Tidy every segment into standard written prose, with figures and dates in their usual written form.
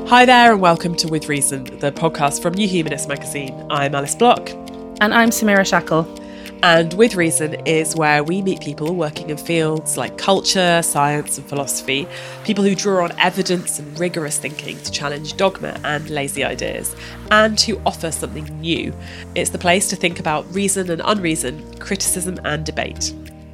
Hi there and welcome to With Reason, the podcast from New Humanist magazine. I'm Alice Block. And I'm Samira Shackle. And With Reason is where we meet people working in fields like culture, science and philosophy, people who draw on evidence and rigorous thinking to challenge dogma and lazy ideas, and who offer something new. It's the place to think about reason and unreason, criticism and debate.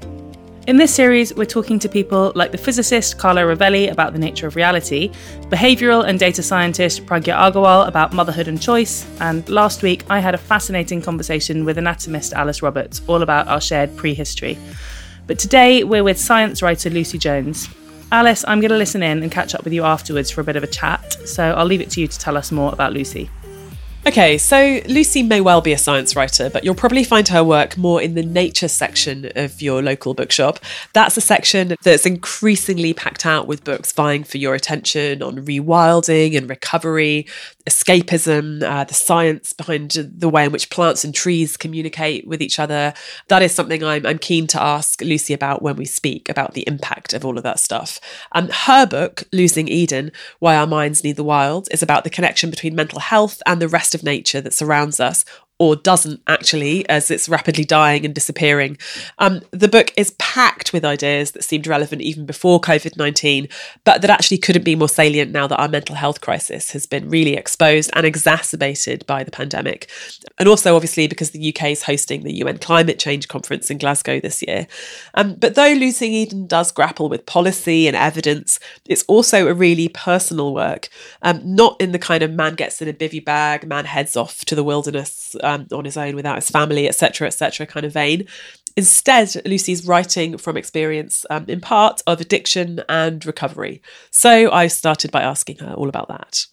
In this series, we're talking to people like the physicist Carlo Rovelli about the nature of reality, behavioural and data scientist Pragya Agarwal about motherhood and choice, and last week I had a fascinating conversation with anatomist Alice Roberts all about our shared prehistory. But today we're with science writer Lucy Jones. Alice, I'm going to listen in and catch up with you afterwards for a bit of a chat, so I'll leave it to you to tell us more about Lucy. Okay, so Lucy may well be a science writer, but you'll probably find her work more in the nature section of your local bookshop. That's a section that's increasingly packed out with books vying for your attention on rewilding and recovery, escapism, the science behind the way in which plants and trees communicate with each other. That is something I'm keen to ask Lucy about when we speak about the impact of all of that stuff. Her book, Losing Eden, Why Our Minds Need the Wild, is about the connection between mental health and the rest of nature that surrounds us, or doesn't actually, as it's rapidly dying and disappearing. The book is packed with ideas that seemed relevant even before COVID-19, but that actually couldn't be more salient now that our mental health crisis has been really exposed and exacerbated by the pandemic. And also, obviously, because the UK is hosting the UN Climate Change Conference in Glasgow this year. But though Losing Eden does grapple with policy and evidence, it's also a really personal work, not in the kind of man gets in a bivvy bag, man heads off to the wilderness on his own without his family, etc., kind of vein. Instead, Lucy's writing from experience, in part, of addiction and recovery. So I started by asking her all about that.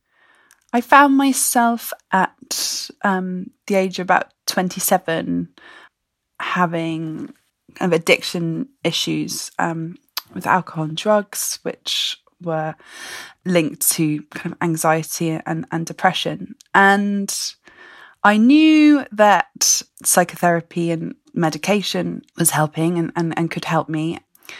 I found myself at the age of about 27 having kind of addiction issues with alcohol and drugs, which were linked to kind of anxiety and depression. And I knew that psychotherapy and medication was helping and could help me,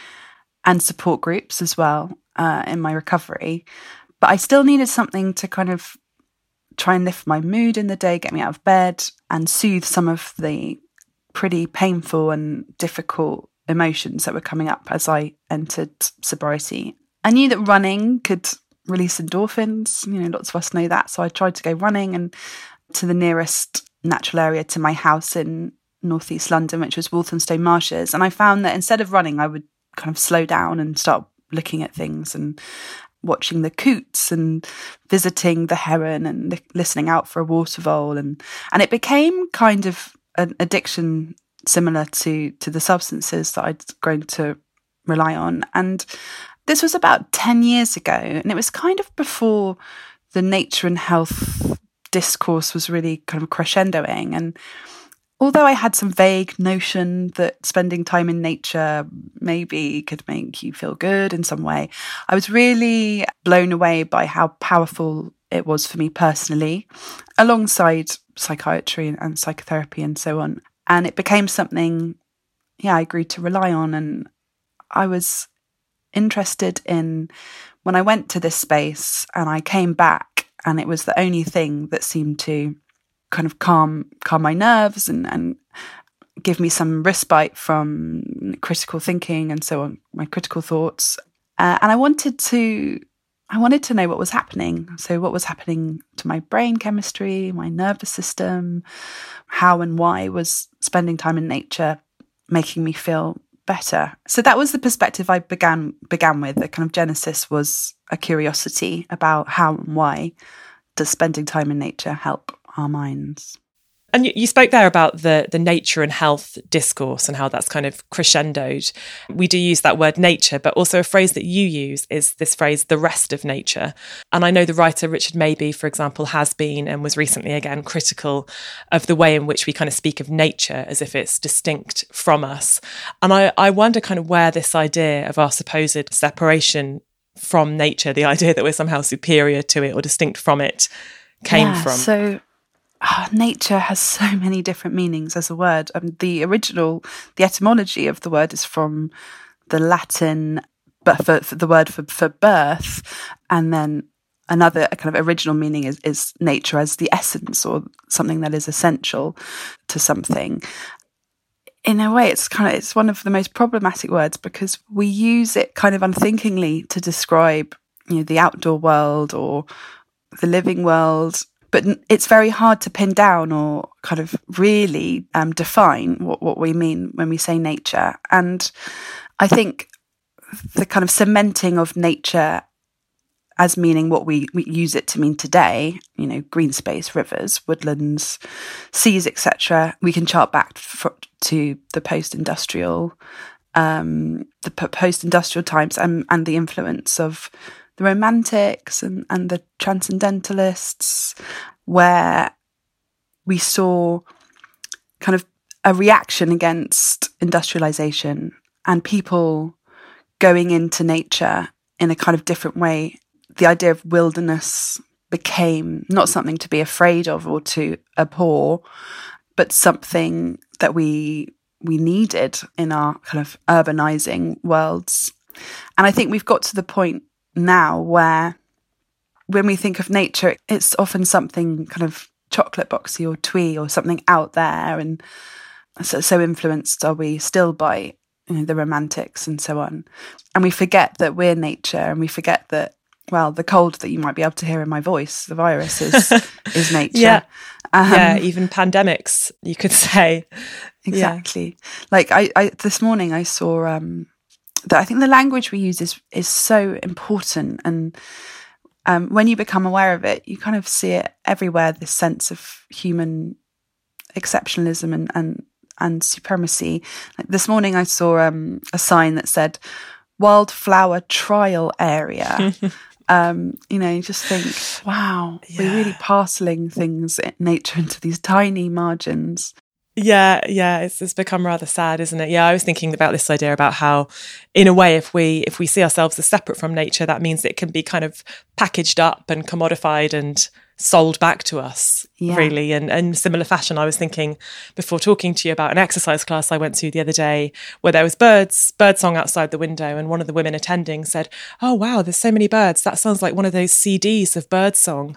and support groups as well in my recovery. But I still needed something to kind of try and lift my mood in the day, get me out of bed, and soothe some of the pretty painful and difficult emotions that were coming up as I entered sobriety. I knew that running could release endorphins. Lots of us know that. So I tried to go running and to the nearest natural area to my house in northeast London, which was Walthamstow Marshes. And I found that instead of running, I would kind of slow down and start looking at things and watching the coots and visiting the heron and listening out for a water vole. And it became kind of an addiction similar to the substances that I'd grown to rely on. And this was about 10 years ago. And it was kind of before the nature and health discourse was really kind of crescendoing. And although I had some vague notion that spending time in nature maybe could make you feel good in some way, I was really blown away by how powerful it was for me personally, alongside psychiatry and psychotherapy and so on. And it became something, I agreed to rely on. And I was interested in, when I went to this space and I came back, and it was the only thing that seemed to kind of calm my nerves and give me some respite from critical thinking and so on, my critical thoughts. And I wanted to know what was happening. So what was happening to my brain chemistry, my nervous system, how and why was spending time in nature making me feel better. So that was the perspective I began with. The kind of genesis was a curiosity about how and why does spending time in nature help our minds. And you spoke there about the nature and health discourse and how that's kind of crescendoed. We do use that word nature, but also a phrase that you use is this phrase, the rest of nature. And I know the writer Richard Mabey, for example, has been and was recently again critical of the way in which we kind of speak of nature as if it's distinct from us. And I wonder kind of where this idea of our supposed separation from nature, the idea that we're somehow superior to it or distinct from it, came from. So nature has so many different meanings as a word. The etymology of the word is from the Latin, but for the word for birth, and then another kind of original meaning is nature as the essence or something that is essential to something. In a way, it's one of the most problematic words because we use it kind of unthinkingly to describe, the outdoor world or the living world. But it's very hard to pin down or kind of really define what we mean when we say nature. And I think the kind of cementing of nature as meaning what we use it to mean today, green space, rivers, woodlands, seas, etc. We can chart back to the post-industrial times and the influence of the Romantics and the Transcendentalists, where we saw kind of a reaction against industrialization and people going into nature in a kind of different way. The idea of wilderness became not something to be afraid of or to abhor, but something that we needed in our kind of urbanizing worlds. And I think we've got to the point now where when we think of nature, it's often something kind of chocolate boxy or twee or something out there. And so influenced are we still by the Romantics and so on. And we forget that we're nature, and we forget that, well, the cold that you might be able to hear in my voice, the virus, is nature. Yeah, even pandemics, you could say. Exactly. Yeah. Like I this morning I saw that I think the language we use is so important, and when you become aware of it, you kind of see it everywhere. This sense of human exceptionalism and supremacy. Like this morning, I saw a sign that said "Wildflower Trial Area." You just think, wow, we're really parceling things in nature into these tiny margins. Yeah, it's become rather sad, isn't it? Yeah, I was thinking about this idea about how, in a way, if we see ourselves as separate from nature, that means it can be kind of packaged up and commodified and sold back to us, really. And in similar fashion, I was thinking before talking to you about an exercise class I went to the other day where there was birdsong outside the window, and one of the women attending said, "Oh wow, there's so many birds. That sounds like one of those CDs of birdsong."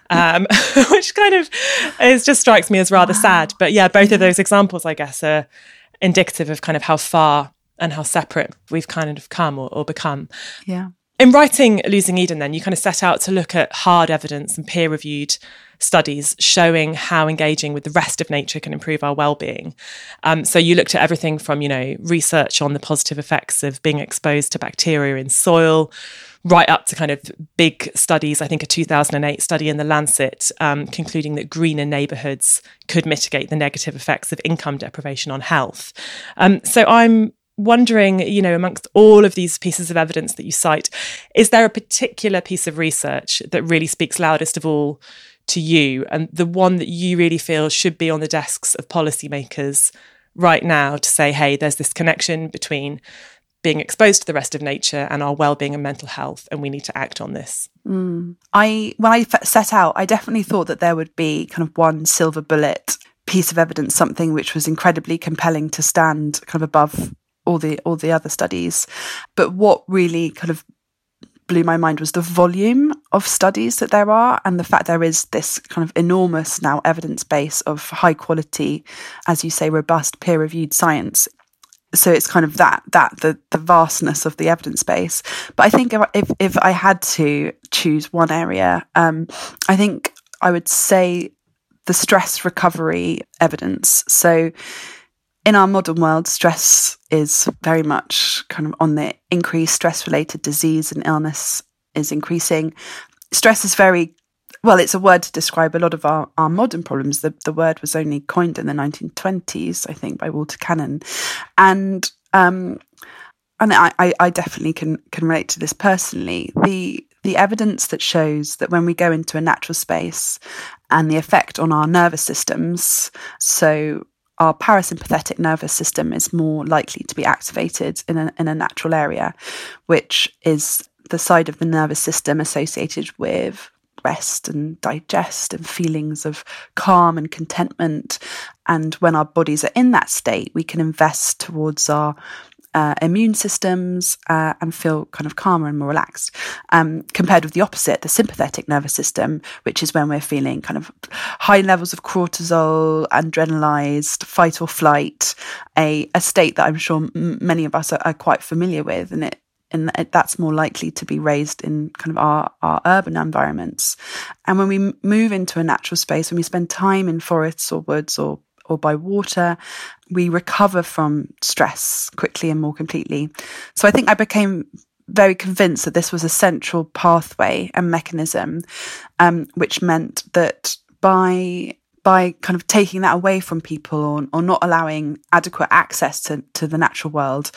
Which kind of just strikes me as rather sad. But yeah, both of those examples, I guess, are indicative of kind of how far and how separate we've kind of come or become. Yeah. In writing Losing Eden, then, you kind of set out to look at hard evidence and peer-reviewed studies showing how engaging with the rest of nature can improve our well-being. So you looked at everything from, research on the positive effects of being exposed to bacteria in soil, right up to kind of big studies. I think a 2008 study in The Lancet concluding that greener neighbourhoods could mitigate the negative effects of income deprivation on health. So I'm wondering, amongst all of these pieces of evidence that you cite, is there a particular piece of research that really speaks loudest of all to you, and the one that you really feel should be on the desks of policymakers right now to say, hey, there's this connection between being exposed to the rest of nature and our well-being and mental health, and we need to act on this? When I set out, I definitely thought that there would be kind of one silver bullet piece of evidence, something which was incredibly compelling to stand kind of above all the other studies. But what really kind of blew my mind was the volume of studies that there are, and the fact there is this kind of enormous now evidence base of high quality, as you say, robust peer-reviewed science. So it's kind of the vastness of the evidence base. But I think if I had to choose one area, I think I would say the stress recovery evidence. So in our modern world, stress is very much kind of on the increase. Stress-related disease and illness is increasing. Stress is it's a word to describe a lot of our modern problems. The word was only coined in the 1920s, I think, by Walter Cannon. And I definitely can relate to this personally. The evidence that shows that when we go into a natural space and the effect on our nervous systems, so our parasympathetic nervous system is more likely to be activated in a natural area, which is the side of the nervous system associated with rest and digest and feelings of calm and contentment. And when our bodies are in that state, we can invest towards our immune systems and feel kind of calmer and more relaxed, compared with the opposite, the sympathetic nervous system, which is when we're feeling kind of high levels of cortisol, adrenalized, fight or flight, a state that I'm sure many of us are quite familiar with, and that's more likely to be raised in kind of our urban environments. And when we move into a natural space, when we spend time in forests or woods or by water, we recover from stress quickly and more completely. So I think I became very convinced that this was a central pathway and mechanism, which meant that by kind of taking that away from people or not allowing adequate access to the natural world,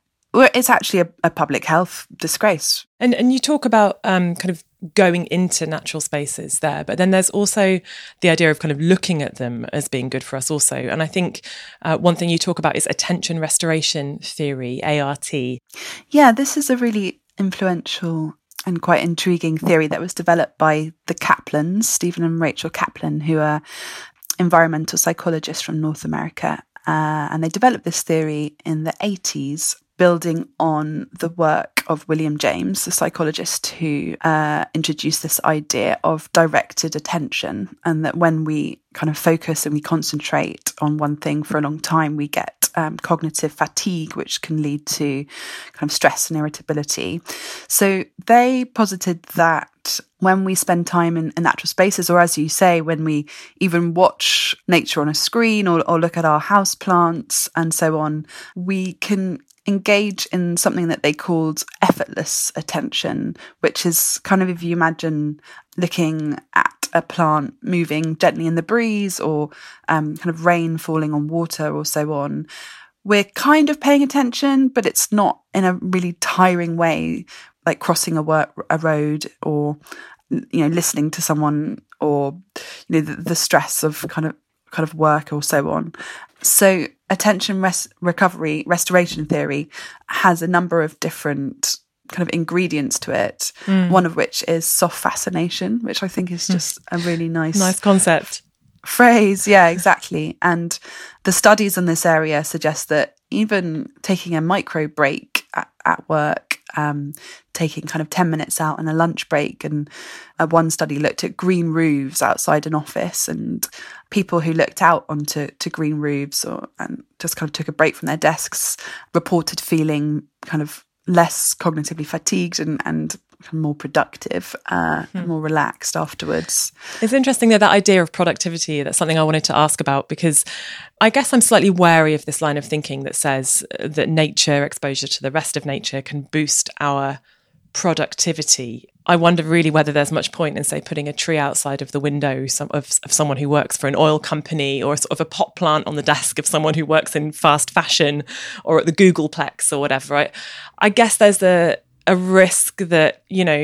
it's actually a public health disgrace. And you talk about kind of going into natural spaces there, but then there's also the idea of kind of looking at them as being good for us also. And I think one thing you talk about is attention restoration theory, ART. Yeah, this is a really influential and quite intriguing theory that was developed by the Kaplans, Stephen and Rachel Kaplan, who are environmental psychologists from North America. And they developed this theory in the 80s, building on the work of William James, the psychologist who introduced this idea of directed attention, and that when we kind of focus and we concentrate on one thing for a long time, we get cognitive fatigue, which can lead to kind of stress and irritability. So they posited that when we spend time in natural spaces, or as you say, when we even watch nature on a screen or look at our house plants and so on, we can engage in something that they called effortless attention, which is kind of, if you imagine looking at a plant moving gently in the breeze, or kind of rain falling on water or so on, we're kind of paying attention, but it's not in a really tiring way, like crossing a road, or listening to someone, or the stress of kind of work or so on. So attention recovery restoration theory has a number of different kind of ingredients to it, one of which is soft fascination, which I think is just a really nice concept. Phrase. Yeah, exactly. And the studies in this area suggest that even taking a micro break at work, taking kind of 10 minutes out and a lunch break, and one study looked at green roofs outside an office, and people who looked out onto green roofs and just kind of took a break from their desks reported feeling kind of less cognitively fatigued and more productive, more relaxed afterwards. It's interesting that idea of productivity, that's something I wanted to ask about, because I guess I'm slightly wary of this line of thinking that says that nature, exposure to the rest of nature, can boost our productivity. I wonder really whether there's much point in, say, putting a tree outside of the window of someone who works for an oil company, or sort of a pot plant on the desk of someone who works in fast fashion, or at the Googleplex or whatever, right? I guess there's a risk that,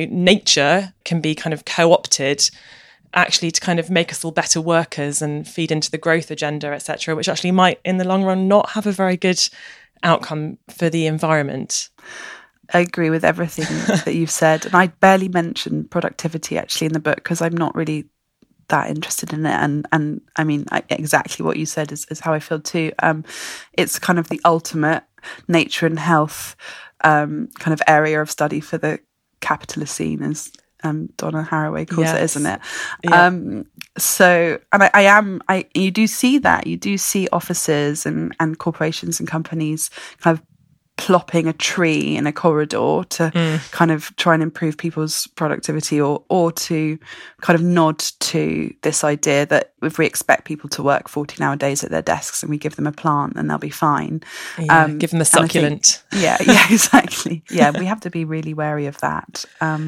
nature can be kind of co-opted actually to kind of make us all better workers and feed into the growth agenda, etc., which actually might, in the long run, not have a very good outcome for the environment. I agree with everything that you've said. And I barely mentioned productivity actually in the book because I'm not really that interested in it. And I mean, exactly what you said is how I feel too. It's kind of the ultimate nature and health kind of area of study for the capitalist scene, as Donna Haraway calls it, isn't it? Yeah. So, and you do see that. You do see offices and corporations and companies kind of plopping a tree in a corridor to kind of try and improve people's productivity, or to kind of nod to this idea that if we expect people to work 14-hour days at their desks and we give them a plant, then they'll be fine. Yeah, give them a succulent. Yeah, exactly. Yeah, we have to be really wary of that.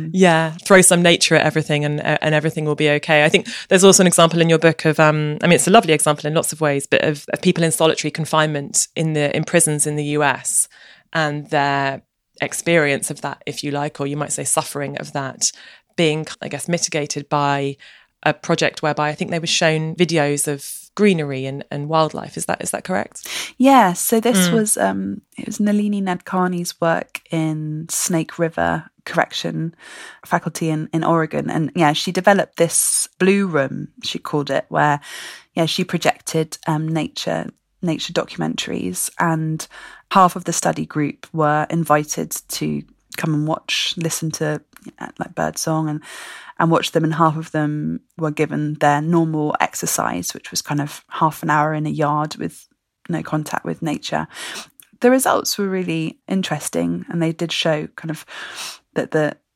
Throw some nature at everything and everything will be okay. I think there's also an example in your book of, it's a lovely example in lots of ways, but of people in solitary confinement in prisons in the US, and their experience of that, if you like, or you might say suffering of that, being, I guess, mitigated by a project whereby I think they were shown videos of greenery and wildlife. Is that correct? Yeah. So this was it was Nalini Nadkarni's work in Snake River Correction Faculty in Oregon, and she developed this blue room, she called it, where she projected nature nature documentaries, and half of the study group were invited to come and listen to like birdsong and watch them, and half of them were given their normal exercise, which was kind of half an hour in a yard with no contact with nature. The results were really interesting, and they did show kind of that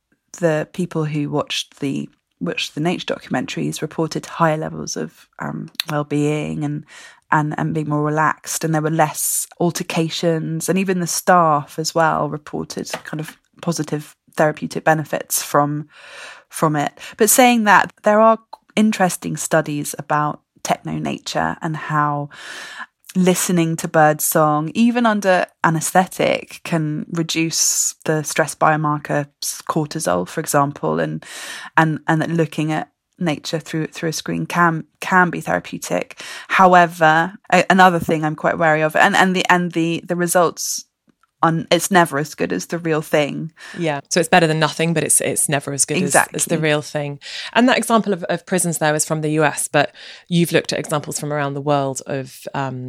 the people who watched the nature documentaries reported higher levels of well-being and being more relaxed, and there were less altercations, and even the staff as well reported kind of positive therapeutic benefits from it. But saying that, there are interesting studies about techno-nature and how listening to birdsong, even under anaesthetic, can reduce the stress biomarker cortisol, for example, and that looking at nature through a screen can be therapeutic. However, another thing I'm quite wary of, and the results it's never as good as the real thing. Yeah, so it's better than nothing, but it's never as good as the real thing. And that example of prisons there was from the US, but you've looked at examples from around the world of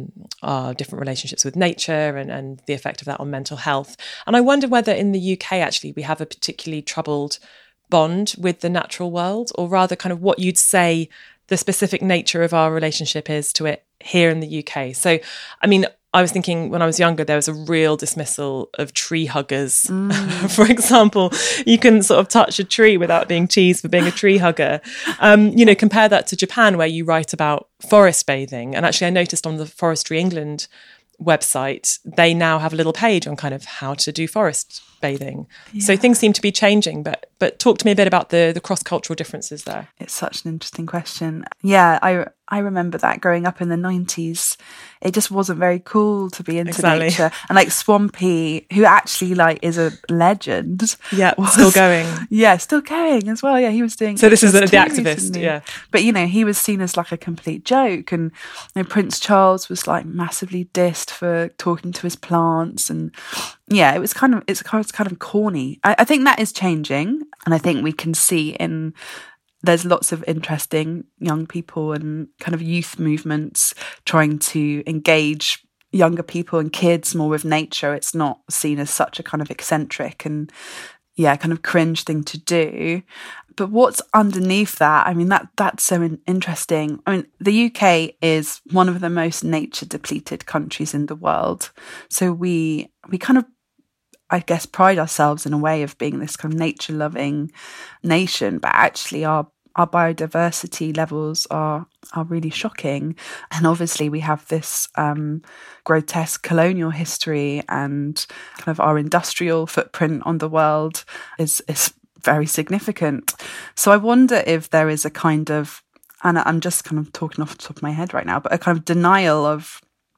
our different relationships with nature and the effect of that on mental health. And I wonder whether in the UK actually we have a particularly troubled bond with the natural world, or rather kind of what you'd say the specific nature of our relationship is to it here in the UK. So, I mean, I was thinking when I was younger, there was a real dismissal of tree huggers. For example, you couldn't sort of touch a tree without being teased for being a tree hugger. Compare that to Japan, where you write about forest bathing. And actually, I noticed on the Forestry England website, they now have a little page on kind of how to do forest bathing. Yeah. So things seem to be changing, but talk to me a bit about the cross-cultural differences there. It's such an interesting question. Yeah, I remember that growing up in the 90s, it just wasn't very cool to be into nature. And like Swampy, who actually like is a legend. Yeah, still going. Yeah, still going as well. Yeah, he was doing. So this is the activist, recently. Yeah. But he was seen as like a complete joke, and Prince Charles was like massively dissed for talking to his plants, and yeah, it's kind of corny. I think that is changing, and I think we can see there's lots of interesting young people and kind of youth movements trying to engage younger people and kids more with nature. It's not seen as such a kind of eccentric and kind of cringe thing to do. But what's underneath that? I mean, that's so interesting. I mean, the UK is one of the most nature depleted countries in the world. So we kind of, I guess, pride ourselves in a way of being this kind of nature loving nation, but actually our biodiversity levels are really shocking. And obviously we have this grotesque colonial history, and kind of our industrial footprint on the world is very significant. So I wonder if there is a kind of, and I'm just kind of talking off the top of my head right now, but a kind of denial of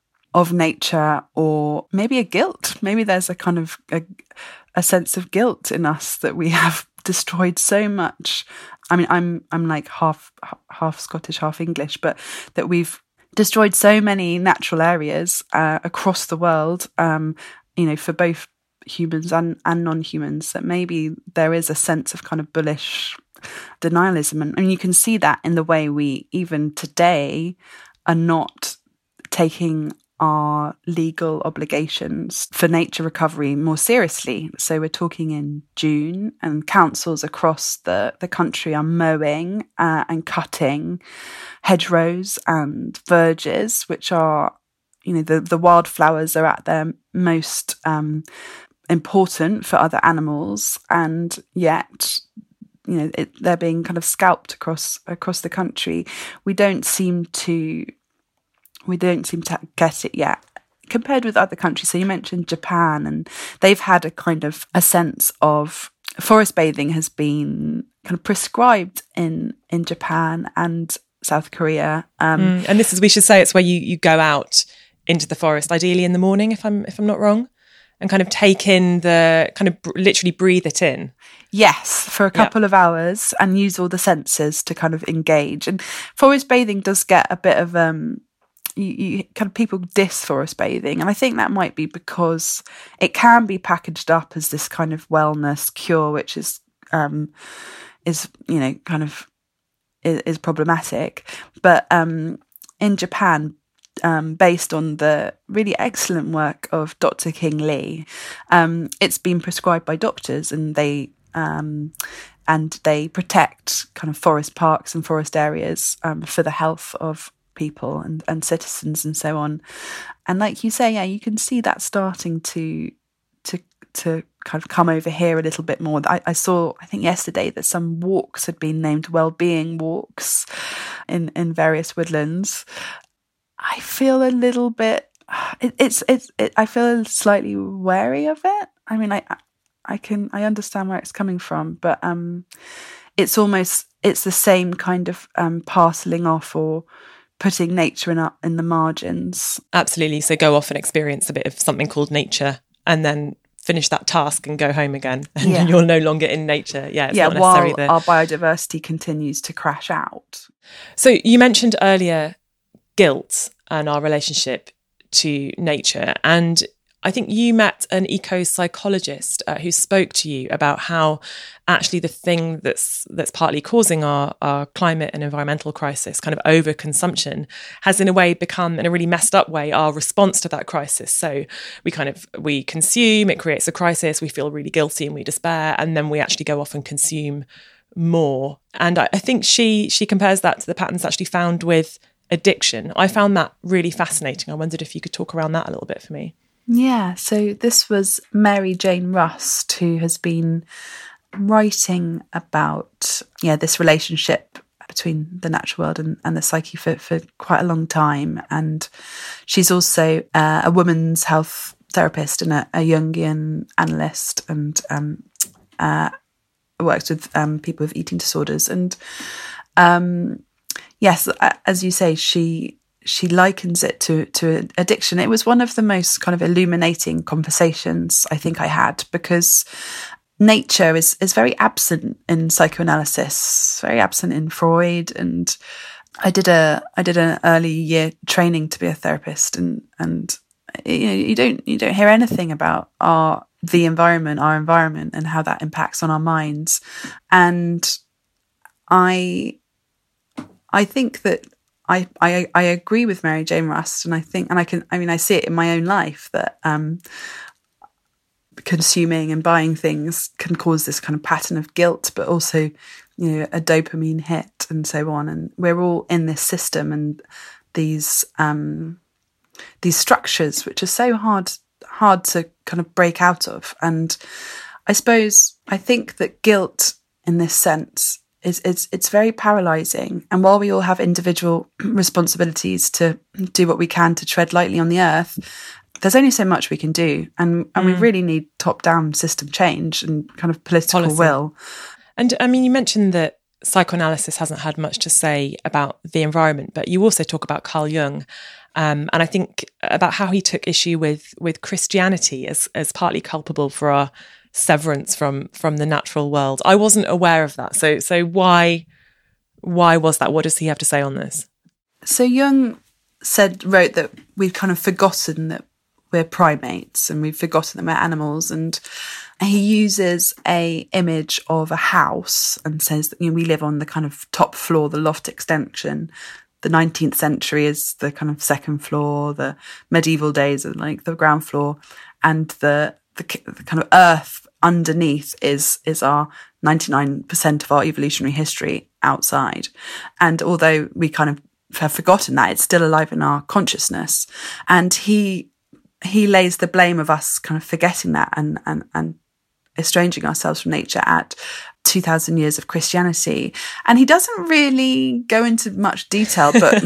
nature, or maybe a guilt. Maybe there's a kind of a sense of guilt in us that we have destroyed so much. I mean, I'm like half Scottish, half English, but that we've destroyed so many natural areas across the world, for both humans and non-humans, that maybe there is a sense of kind of bullish denialism. And you can see that in the way we, even today, are not taking our legal obligations for nature recovery more seriously. So we're talking in June, and councils across the country are mowing and cutting hedgerows and verges, which are, the wildflowers are at their most important for other animals, and yet they're being kind of scalped across the country. We don't seem to get it yet compared with other countries. So you mentioned Japan, and they've had a kind of a sense of forest bathing has been kind of prescribed in Japan and South Korea. And this is, we should say, it's where you go out into the forest, ideally in the morning, if I'm not wrong, and kind of take in the kind of literally breathe it in. Yes, for a couple of hours, and use all the senses to kind of engage. And forest bathing does get a bit of you kind of, people diss forest bathing, and I think that might be because it can be packaged up as this kind of wellness cure, which is problematic. But in Japan, based on the really excellent work of Dr. King Lee. It's been prescribed by doctors, and they protect kind of forest parks and forest areas for the health of people and citizens and so on. And like you say, yeah, you can see that starting to kind of come over here a little bit more. I saw, I think yesterday, that some walks had been named well-being walks in various woodlands. I feel a little bit. I feel slightly wary of it. I mean, I understand where it's coming from, but it's the same kind of parceling off or putting nature in the margins. Absolutely. So go off and experience a bit of something called nature, and then finish that task and go home again, and then you're no longer in nature. Yeah, it's not necessarily while our biodiversity continues to crash out. So you mentioned earlier guilt and our relationship to nature, and I think you met an eco-psychologist who spoke to you about how actually the thing that's partly causing our climate and environmental crisis, kind of overconsumption, has in a way become, in a really messed up way, our response to that crisis. So we consume, it creates a crisis, we feel really guilty and we despair, and then we actually go off and consume more. And I think she compares that to the patterns actually found with addiction. I found that really fascinating. I wondered if you could talk around that a little bit for me. Yeah, so this was Mary Jane Rust, who has been writing about this relationship between the natural world and the psyche for quite a long time. And she's also a women's health therapist and a Jungian analyst, and works with people with eating disorders. And yes, as you say, she likens it to addiction. It was one of the most kind of illuminating conversations I think I had, because nature is very absent in psychoanalysis, very absent in Freud. And I did an early year training to be a therapist, and you don't hear anything about our environment and how that impacts on our minds. And I think that I agree with Mary Jane Rust, and I see it in my own life that consuming and buying things can cause this kind of pattern of guilt, but also a dopamine hit and so on. And we're all in this system and these structures which are so hard to kind of break out of. And I think that guilt in this sense it's very paralysing. And while we all have individual responsibilities to do what we can to tread lightly on the earth, there's only so much we can do. And we really need top-down system change and kind of political policy. Will. And I mean, you mentioned that psychoanalysis hasn't had much to say about the environment, but you also talk about Carl Jung. And I think about how he took issue with Christianity as partly culpable for our severance from the natural world. I wasn't aware of that. So why was that? What does he have to say on this? So Jung wrote that we've kind of forgotten that we're primates and we've forgotten that we're animals. And he uses a image of a house and says that we live on the kind of top floor, the loft extension. The 19th century is the kind of second floor, the medieval days are like the ground floor, and the kind of earth underneath is our 99% of our evolutionary history outside. And although we kind of have forgotten that, it's still alive in our consciousness. And he lays the blame of us kind of forgetting that and estranging ourselves from nature at 2,000 years of Christianity. And he doesn't really go into much detail, but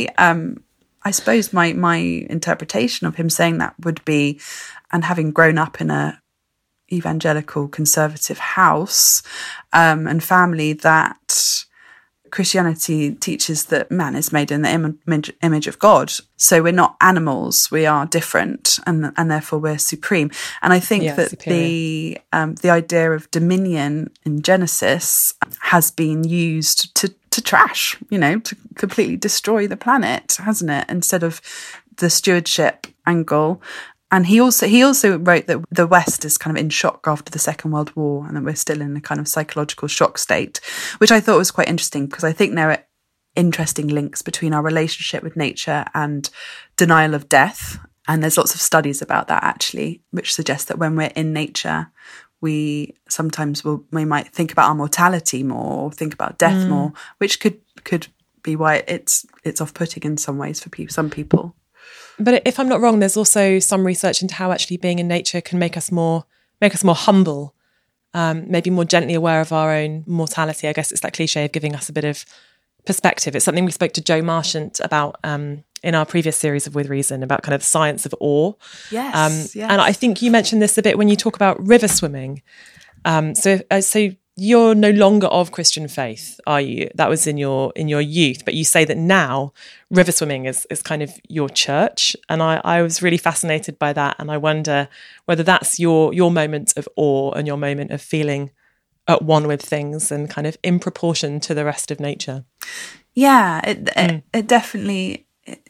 I suppose my interpretation of him saying that would be, and having grown up in a evangelical conservative house and family, that Christianity teaches that man is made in the image of God. So we're not animals, we are different, and therefore we're supreme. And I think that superior. The idea of dominion in Genesis has been used to trash, to completely destroy the planet, hasn't it? Instead of the stewardship angle. And he also wrote that the West is kind of in shock after the Second World War, and that we're still in a kind of psychological shock state, which I thought was quite interesting, because I think interesting links between our relationship with nature and denial of death. And there's lots of studies about that, actually, which suggest that when we're in nature, we sometimes we might think about our mortality more, or think about death more, which could be why it's off-putting in some ways for some people. But if I'm not wrong, there's also some research into how actually being in nature can make us more humble, maybe more gently aware of our own mortality. I guess it's that cliche of giving us a bit of perspective. It's something we spoke to Jo Marchant about in our previous series of With Reason, about kind of the science of awe. Yes. And I think you mentioned this a bit when you talk about river swimming. So you're no longer of Christian faith, are you? That was in your youth, but you say that now river swimming is kind of your church. And I was really fascinated by that. And I wonder whether that's your moment of awe and your moment of feeling at one with things and kind of in proportion to the rest of nature. Yeah, it definitely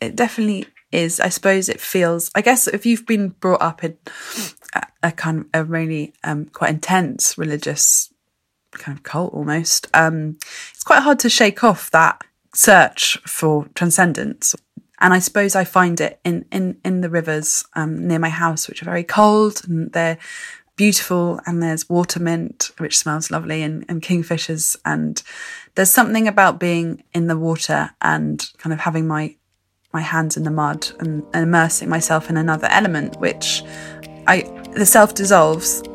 is. I suppose it feels, I guess if you've been brought up in a kind of a really quite intense religious kind of cult almost, it's quite hard to shake off that search for transcendence. And I suppose I find it in the rivers near my house, which are very cold, and they're beautiful, and there's water mint, which smells lovely, and kingfishers. And there's something about being in the water and kind of having my hands in the mud and immersing myself in another element, which the self dissolves.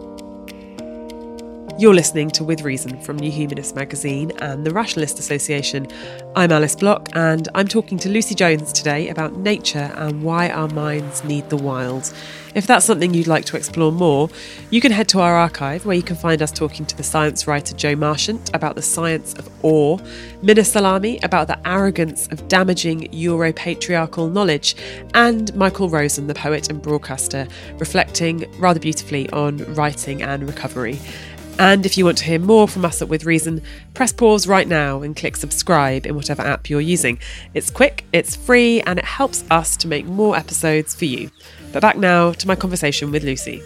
You're listening to With Reason from New Humanist magazine and the Rationalist Association. I'm Alice Block, and I'm talking to Lucy Jones today about nature and why our minds need the wild. If that's something you'd like to explore more, you can head to our archive, where you can find us talking to the science writer Jo Marchant about the science of awe, Minna Salami about the arrogance of damaging Euro-patriarchal knowledge, and Michael Rosen, the poet and broadcaster, reflecting rather beautifully on writing and recovery. And if you want to hear more from us at With Reason, press pause right now and click subscribe in whatever app you're using. It's quick, it's free, and it helps us to make more episodes for you. But back now to my conversation with Lucy.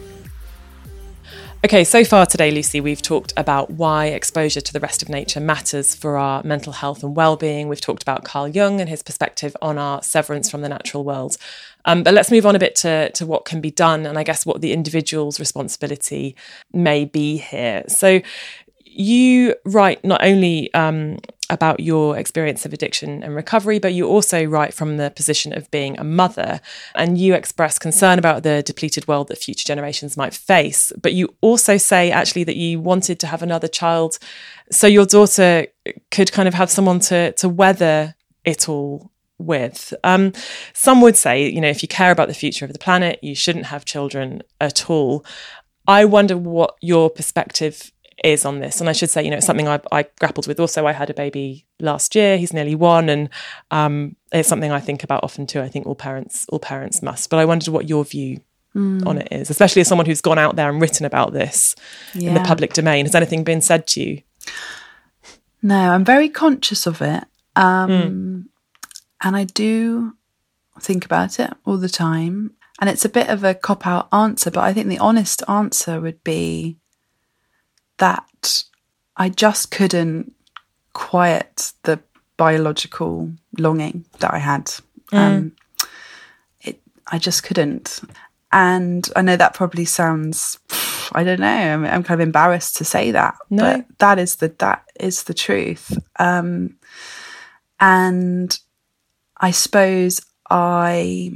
Okay, so far today, Lucy, we've talked about why exposure to the rest of nature matters for our mental health and well-being. We've talked about Carl Jung and his perspective on our severance from the natural world. But let's move on a bit to what can be done, and I guess what the individual's responsibility may be here. So you write not only about your experience of addiction and recovery, but you also write from the position of being a mother, and you express concern about the depleted world that future generations might face. But you also say actually that you wanted to have another child so your daughter could kind of have someone to weather it all with. Some would say, if you care about the future of the planet, you shouldn't have children at all. I wonder what your perspective is on this. And I should say, it's something I grappled with also. I had a baby last year. He's nearly 1, and it's something I think about often too. I think all parents must. But I wondered what your view on it is, especially as someone who's gone out there and written about this in the public domain. Has anything been said to you? No, I'm very conscious of it. And I do think about it all the time. And it's a bit of a cop-out answer, but I think the honest answer would be that I just couldn't quiet the biological longing that I had. I just couldn't. And I know that probably sounds, I don't know, I'm kind of embarrassed to say that, but that is the truth. And I suppose I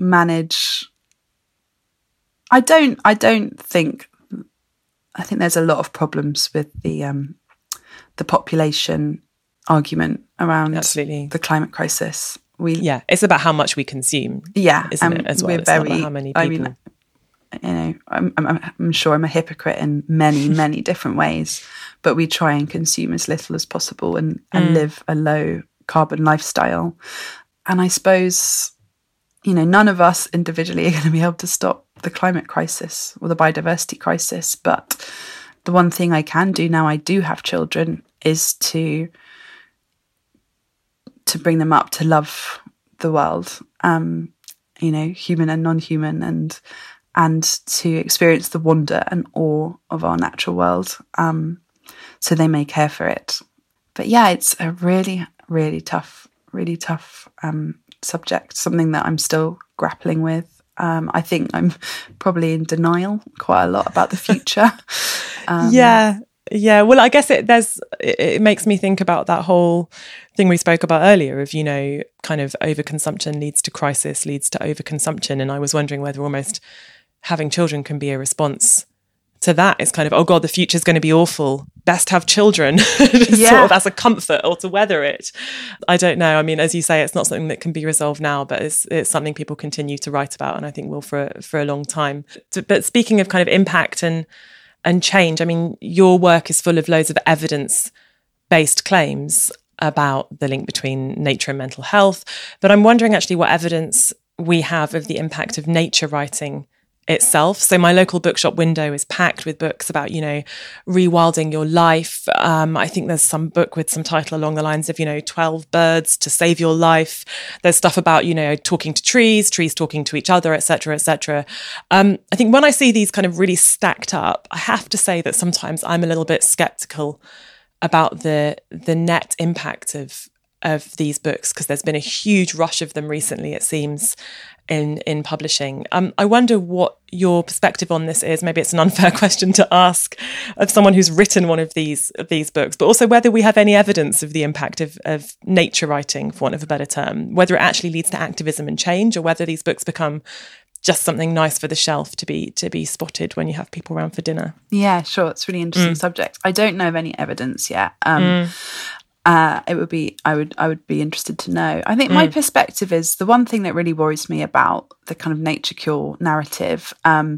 think there's a lot of problems with the population argument around the climate crisis. It's about how much we consume. Isn't it, as well? It's not about how many people. I'm sure I'm a hypocrite in many, many different ways, but we try and consume as little as possible and live a low carbon lifestyle. And I suppose, none of us individually are going to be able to stop the climate crisis or the biodiversity crisis. But the one thing I can do now I do have children is to bring them up to love the world, human and non-human, and to experience the wonder and awe of our natural world, so they may care for it. But yeah, it's a really, really tough subject, something that I'm still grappling with. I think I'm probably in denial quite a lot about the future. Yeah. Well, I guess it makes me think about that whole thing we spoke about earlier of, kind of overconsumption leads to crisis, leads to overconsumption. And I was wondering whether almost having children can be a response to that. It's kind of, oh God, the future's going to be awful. Best have children, sort of as a comfort or to weather it. I don't know. I mean, as you say, it's not something that can be resolved now, but it's something people continue to write about, and I think will for a long time. But speaking of kind of impact and change, I mean, your work is full of loads of evidence-based claims about the link between nature and mental health. But I'm wondering actually what evidence we have of the impact of nature writing itself. So my local bookshop window is packed with books about, rewilding your life. I think there's some book with some title along the lines of, 12 birds to save your life. There's stuff about, talking to trees talking to each other, et cetera, et cetera. I think when I see these kind of really stacked up, I have to say that sometimes I'm a little bit skeptical about the net impact of these books, because there's been a huge rush of them recently, it seems, in publishing. I wonder what your perspective on this is. Maybe it's an unfair question to ask of someone who's written one of these books, but also whether we have any evidence of the impact of nature writing, for want of a better term, whether it actually leads to activism and change, or whether these books become just something nice for the shelf to be spotted when you have people around for dinner. Yeah, sure. It's a really interesting subject. I don't know of any evidence yet. It would be, I would be interested to know. I think my perspective is the one thing that really worries me about the kind of nature cure narrative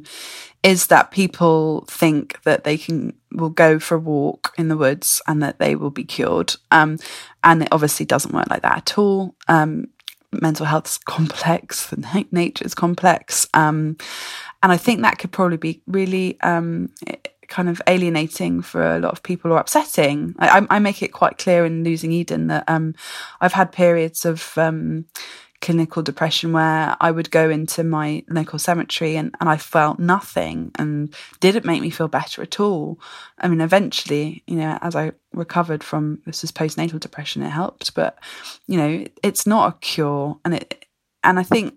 is that people think that will go for a walk in the woods and that they will be cured. And it obviously doesn't work like that at all. Mental health is complex, nature is complex. And I think that could probably be really kind of alienating for a lot of people, or upsetting. I make it quite clear in Losing Eden that I've had periods of clinical depression where I would go into my local cemetery and I felt nothing, and didn't make me feel better at all. I mean, eventually, as I recovered from, this was postnatal depression, it helped, but it's not a cure. And I think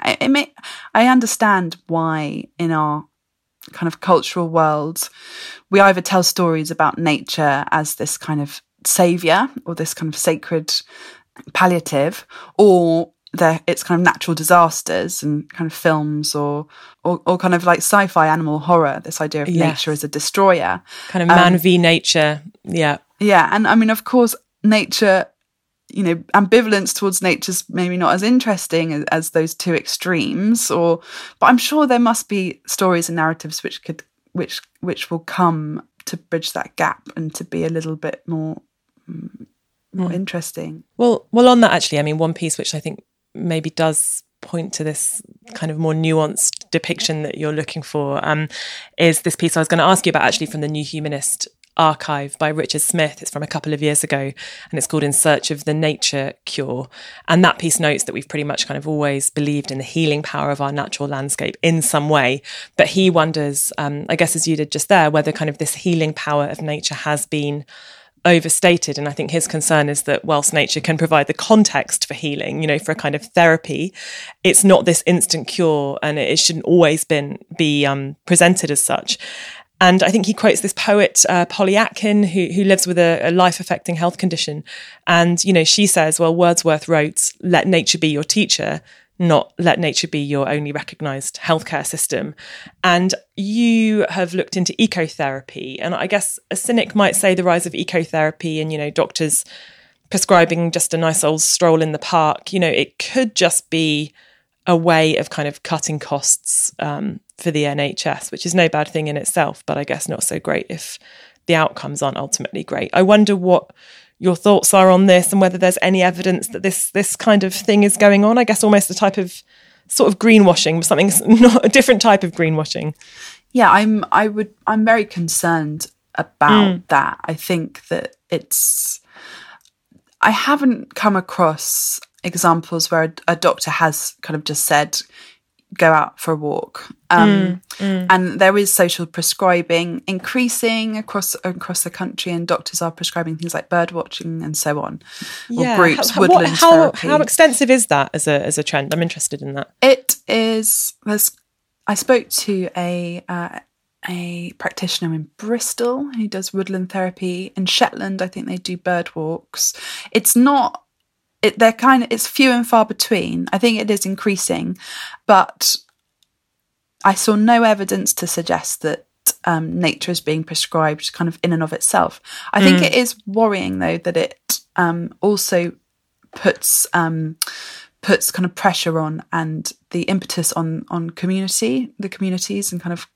I understand why in our kind of cultural world we either tell stories about nature as this kind of savior or this kind of sacred palliative, or it's kind of natural disasters and kind of films or kind of like sci-fi animal horror, this idea of nature as a destroyer, kind of man v nature. And I mean, of course, nature, ambivalence towards nature's maybe not as interesting as those two extremes, but I'm sure there must be stories and narratives which will come to bridge that gap and to be a little bit more interesting. Well, on that actually, I mean, one piece which I think maybe does point to this kind of more nuanced depiction that you're looking for is this piece I was going to ask you about, actually, from the New Humanist archive by Richard Smith. It's from a couple of years ago, and it's called In Search of the Nature Cure. And that piece notes that we've pretty much kind of always believed in the healing power of our natural landscape in some way. But he wonders, I guess as you did just there, whether kind of this healing power of nature has been overstated. And I think his concern is that whilst nature can provide the context for healing, for a kind of therapy, it's not this instant cure, and it shouldn't always be presented as such. And I think he quotes this poet, Polly Atkin, who lives with a life-affecting health condition. And, she says, well, Wordsworth wrote, "Let nature be your teacher," not "let nature be your only recognised healthcare system." And you have looked into ecotherapy. And I guess a cynic might say the rise of ecotherapy and, doctors prescribing just a nice old stroll in the park, it could just be a way of kind of cutting costs for the NHS, which is no bad thing in itself, but I guess not so great if the outcomes aren't ultimately great. I wonder what your thoughts are on this, and whether there's any evidence that this kind of thing is going on. I guess almost a type of sort of greenwashing, something, not a different type of greenwashing. Yeah, I'm very concerned about that. I think that I haven't come across examples where a doctor has kind of just said, go out for a walk. And there is social prescribing increasing across the country, and doctors are prescribing things like bird watching and so on, or groups, woodland therapy. How extensive is that as a trend? I'm interested in that. It is. I spoke to a practitioner in Bristol who does woodland therapy. In Shetland, I think they do bird walks. It's not. It's few and far between. I think it is increasing, but I saw no evidence to suggest that nature is being prescribed kind of in and of itself. I think it is worrying, though, that it also puts kind of pressure on, and the impetus on the communities, and kind of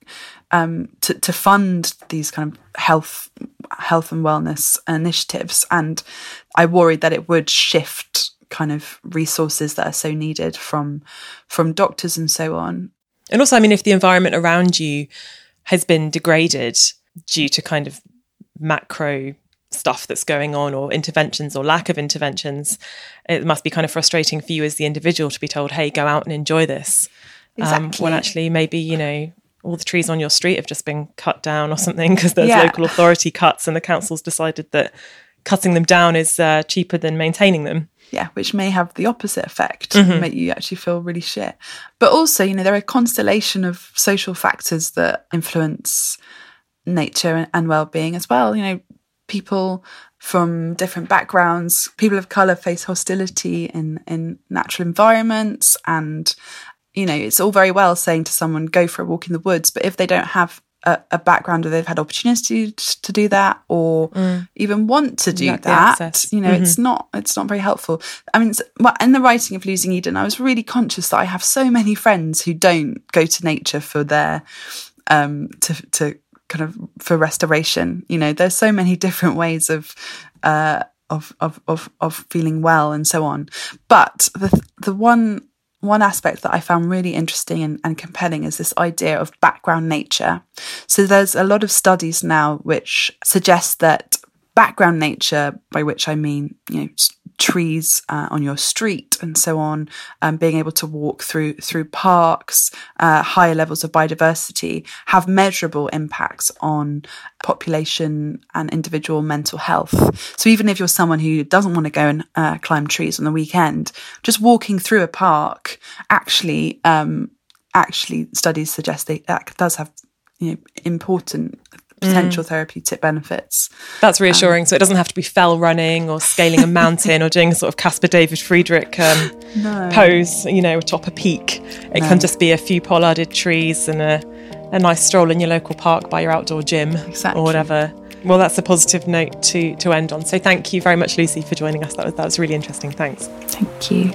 to fund these kind of health and wellness initiatives. And I worried that it would shift kind of resources that are so needed from doctors and so on. And also, I mean, if the environment around you has been degraded due to kind of macro stuff that's going on, or interventions or lack of interventions, it must be kind of frustrating for you as the individual to be told, hey, go out and enjoy this. Exactly. When actually maybe, all the trees on your street have just been cut down or something because there's local authority cuts and the council's decided that cutting them down is cheaper than maintaining them. Yeah, which may have the opposite effect, and make you actually feel really shit. But also, there are a constellation of social factors that influence nature and well-being as well. People from different backgrounds, people of colour face hostility in natural environments, and it's all very well saying to someone, go for a walk in the woods, but if they don't have a background where they've had opportunity to do that, or even want to do that, it's not very helpful. I mean, in the writing of Losing Eden, I was really conscious that I have so many friends who don't go to nature for their to kind of for restoration. There's so many different ways of feeling well and so on. But the one aspect that I found really interesting and compelling is this idea of background nature. So there's a lot of studies now which suggest that background nature, by which I mean, trees on your street and so on, being able to walk through parks, higher levels of biodiversity, have measurable impacts on population and individual mental health. So even if you're someone who doesn't want to go and climb trees on the weekend, just walking through a park actually studies suggest that does have important potential therapeutic benefits. That's reassuring. So it doesn't have to be fell running or scaling a mountain or doing a sort of Caspar David Friedrich pose, atop a peak. It can just be a few pollarded trees and a nice stroll in your local park by your outdoor gym or whatever. Well, that's a positive note to end on. So thank you very much, Lucy, for joining us. That was really interesting. Thanks. Thank you.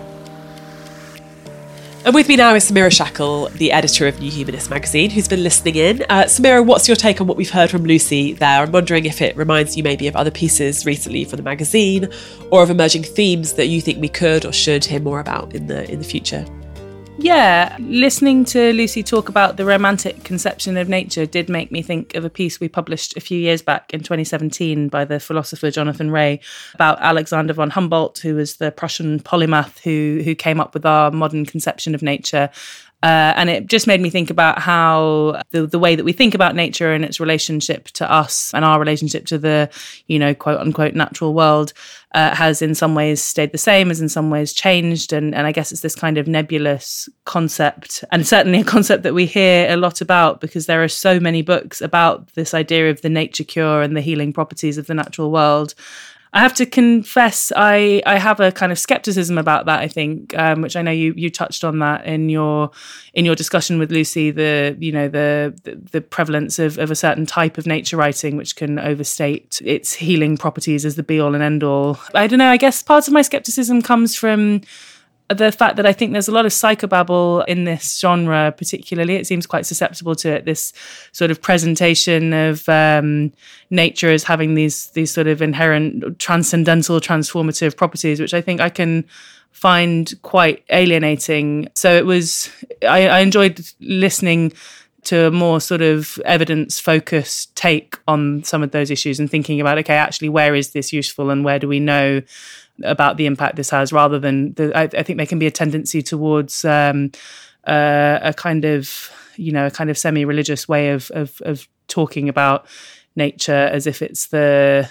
And with me now is Samira Shackle, the editor of New Humanist magazine, who's been listening in. Samira, what's your take on what we've heard from Lucy there? I'm wondering if it reminds you maybe of other pieces recently for the magazine, or of emerging themes that you think we could or should hear more about in the future. Yeah, listening to Lucy talk about the romantic conception of nature did make me think of a piece we published a few years back in 2017 by the philosopher Jonathan Rey about Alexander von Humboldt, who was the Prussian polymath who came up with our modern conception of nature. And it just made me think about how the way that we think about nature and its relationship to us and our relationship to the, quote unquote, natural world has in some ways stayed the same, has in some ways changed. And I guess it's this kind of nebulous concept, and certainly a concept that we hear a lot about because there are so many books about this idea of the nature cure and the healing properties of the natural world. I have to confess, I have a kind of skepticism about that, I think, which I know you touched on that in your discussion with Lucy, the prevalence of a certain type of nature writing, which can overstate its healing properties as the be all and end all. I don't know, I guess part of my skepticism comes from the fact that I think there's a lot of psychobabble in this genre, particularly. It seems quite susceptible to it, this sort of presentation of nature as having these sort of inherent transcendental, transformative properties, which I think I can find quite alienating. So I enjoyed listening to a more sort of evidence-focused take on some of those issues and thinking about, okay, actually, where is this useful and where do we know about the impact this has, rather than I think there can be a tendency towards a kind of semi-religious way of talking about nature as if it's the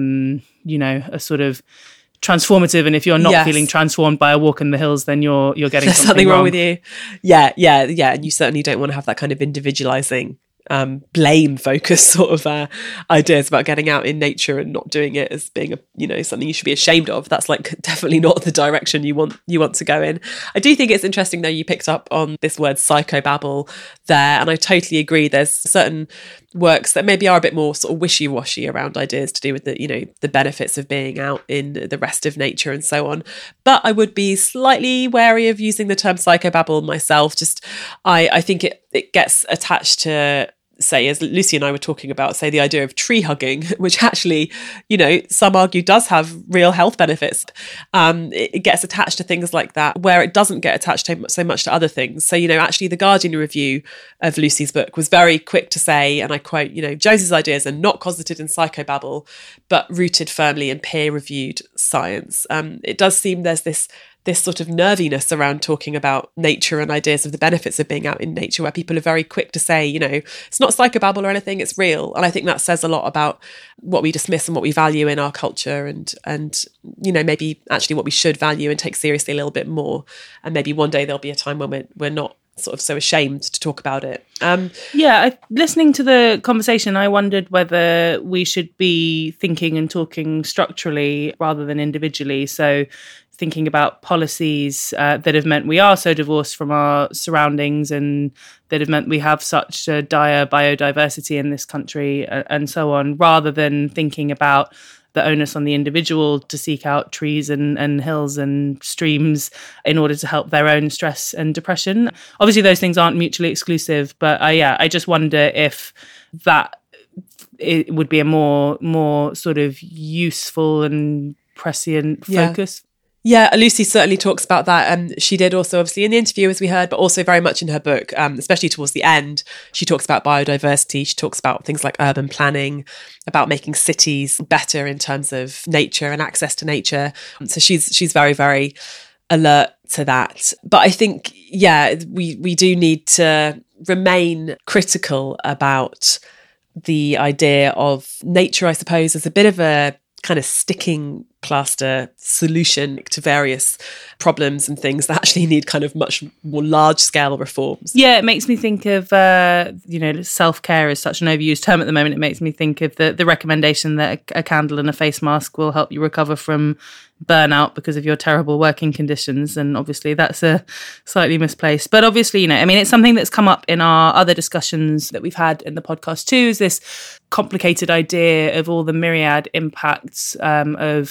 a sort of transformative, and if you're not feeling transformed by a walk in the hills, then you're getting something wrong with you. Yeah, and you certainly don't want to have that kind of individualizing blame focus sort of ideas about getting out in nature and not doing it as being something you should be ashamed of. That's like definitely not the direction you want to go in. I do think it's interesting though you picked up on this word psychobabble there, and I totally agree. There's certain works that maybe are a bit more sort of wishy-washy around ideas to do with the benefits of being out in the rest of nature and so on. But I would be slightly wary of using the term psychobabble myself. Just I think it gets attached to, say, as Lucy and I were talking about, say the idea of tree hugging, which actually, some argue does have real health benefits. It gets attached to things like that, where it doesn't get attached so much to other things. So, actually the Guardian review of Lucy's book was very quick to say, and I quote, Jones's ideas are not cosseted in psychobabble, but rooted firmly in peer-reviewed science. It does seem there's this sort of nerviness around talking about nature and ideas of the benefits of being out in nature, where people are very quick to say, it's not psychobabble or anything, it's real. And I think that says a lot about what we dismiss and what we value in our culture, and maybe actually what we should value and take seriously a little bit more. And maybe one day there'll be a time when we're not sort of so ashamed to talk about it. Listening to the conversation, I wondered whether we should be thinking and talking structurally rather than individually. So thinking about policies that have meant we are so divorced from our surroundings, and that have meant we have such a dire biodiversity in this country, and so on, rather than thinking about the onus on the individual to seek out trees and hills and streams in order to help their own stress and depression. Obviously, those things aren't mutually exclusive, but I just wonder if that it would be a more sort of useful and prescient focus. Yeah, Lucy certainly talks about that. And she did also, obviously, in the interview, as we heard, but also very much in her book, especially towards the end. She talks about biodiversity. She talks about things like urban planning, about making cities better in terms of nature and access to nature. So she's very, very alert to that. But I think, we do need to remain critical about the idea of nature, I suppose, as a bit of a kind of sticking plaster solution to various problems and things that actually need kind of much more large scale reforms. Yeah, it makes me think of, self-care is such an overused term at the moment. It makes me think of the recommendation that a candle and a face mask will help you recover from burnout because of your terrible working conditions. And obviously that's a slightly misplaced. But obviously, it's something that's come up in our other discussions that we've had in the podcast too, is this complicated idea of all the myriad impacts of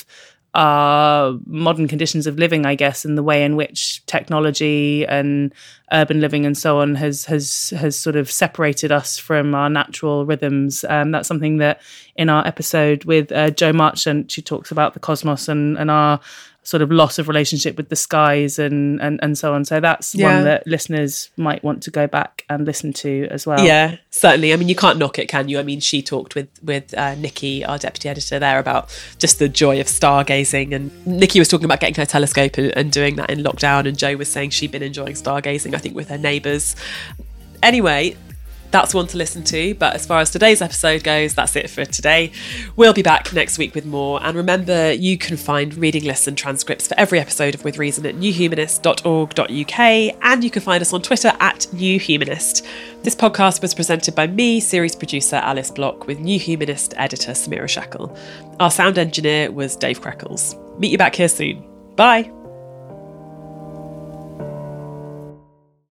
our modern conditions of living, I guess, and the way in which technology and urban living and so on has sort of separated us from our natural rhythms. That's something that in our episode with Jo Marchant, she talks about the cosmos and our sort of loss of relationship with the skies and so on. So that's one that listeners might want to go back and listen to as well. Yeah, certainly. I mean, you can't knock it, can you? I mean, she talked with Nikki, our deputy editor there, about just the joy of stargazing. And Nikki was talking about getting her telescope and doing that in lockdown. And Jo was saying she'd been enjoying stargazing, I think, with her neighbours. Anyway, that's one to listen to. But as far as today's episode goes, that's it for today. We'll be back next week with more. And remember, you can find reading lists and transcripts for every episode of With Reason at newhumanist.org.uk, and you can find us on Twitter at newhumanist. This podcast was presented by me, series producer Alice Block, with New Humanist editor Samira Shackle. Our sound engineer was Dave Crackles. Meet you back here soon. Bye.